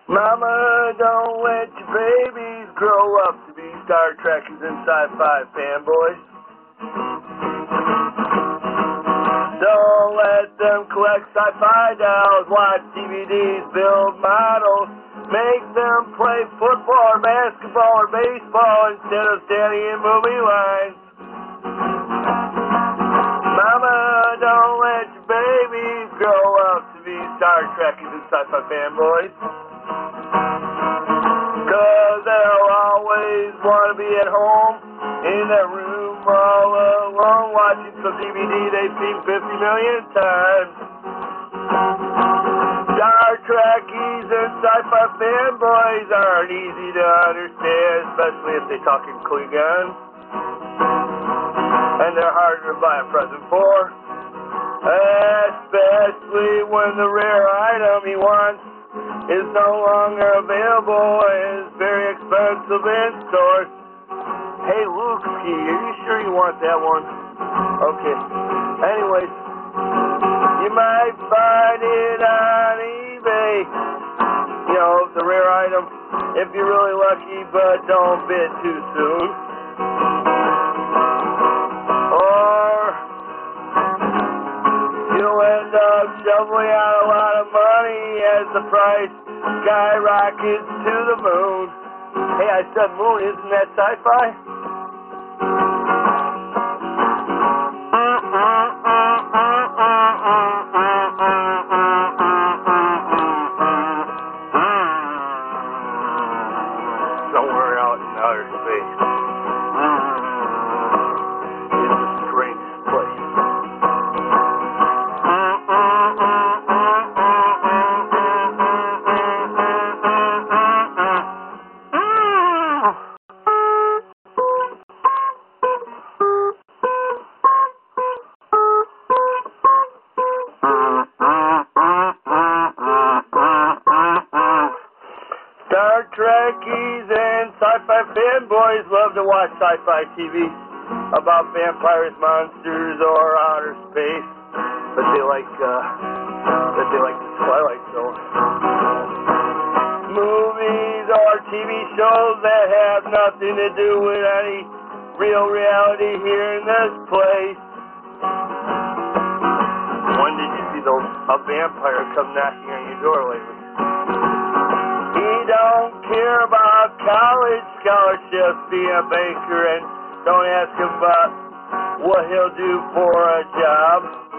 Mama, don't let your babies grow up to be Star Trekkers and sci-fi fanboys. Don't let them collect sci-fi dolls, watch DVDs, build models, make them play football or basketball or baseball instead of standing in movie lines. Mama, don't let your babies grow up to be Star Trekkers and sci-fi fanboys. Cause they'll always want to be at home in their room all alone watching some DVD they've seen 50 million times. Star Trekkies and sci-fi fanboys aren't easy to understand, especially if they talk in Klingon. And they're harder to buy a present for, especially when the rare item he wants is no longer available and is very expensive in stores. Hey, Luke, are you sure you want that one? Okay. Anyways, you might find it on eBay. You know, the rare item, if you're really lucky, but don't bid too soon. Or you'll end up shoveling out a lot of money as the price skyrockets to the moon. Hey, I said moon, isn't that sci-fi? Somewhere out in outer space. It's a strange place. Star Trekkies and sci-fi fanboys love to watch sci-fi TV about vampires, monsters, or outer space, but they like the Twilight Zone. Movies or TV shows that have nothing to do with any real reality here in this place. When did you see a vampire come knocking on your door lately? He don't care about college scholarships, being a banker, and don't ask him about what he'll do for a job.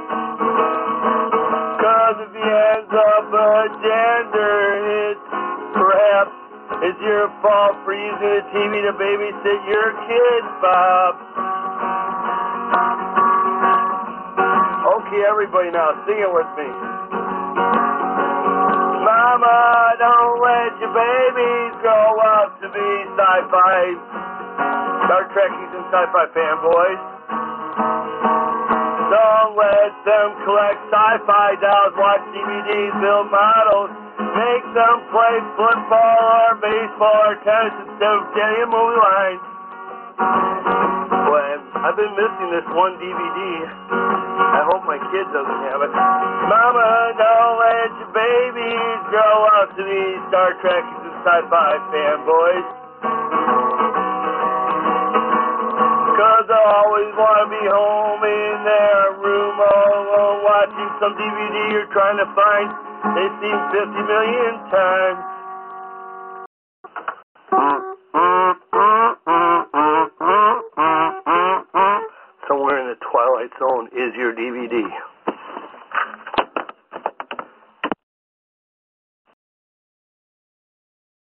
Cause if he ends up a janitor, it's your fault for using the TV to babysit your kids, Bob. Okay, everybody now, sing it with me. Mama, don't let your babies grow up to be sci-fi, Star Trekkies and sci-fi fanboys. Don't let them collect sci-fi dolls, watch DVDs, build models, make them play football or baseball or tennis instead of standing in movie lines. Well, I've been missing this one DVD. I hope my kid doesn't have it. Mama, don't let your babies grow up to be Star Trekkies and sci-fi fanboys. Cause they'll always want to be home in their room all alone watching some DVD you're trying to find they've seen 50 million times. Somewhere in the Twilight Zone is your DVD.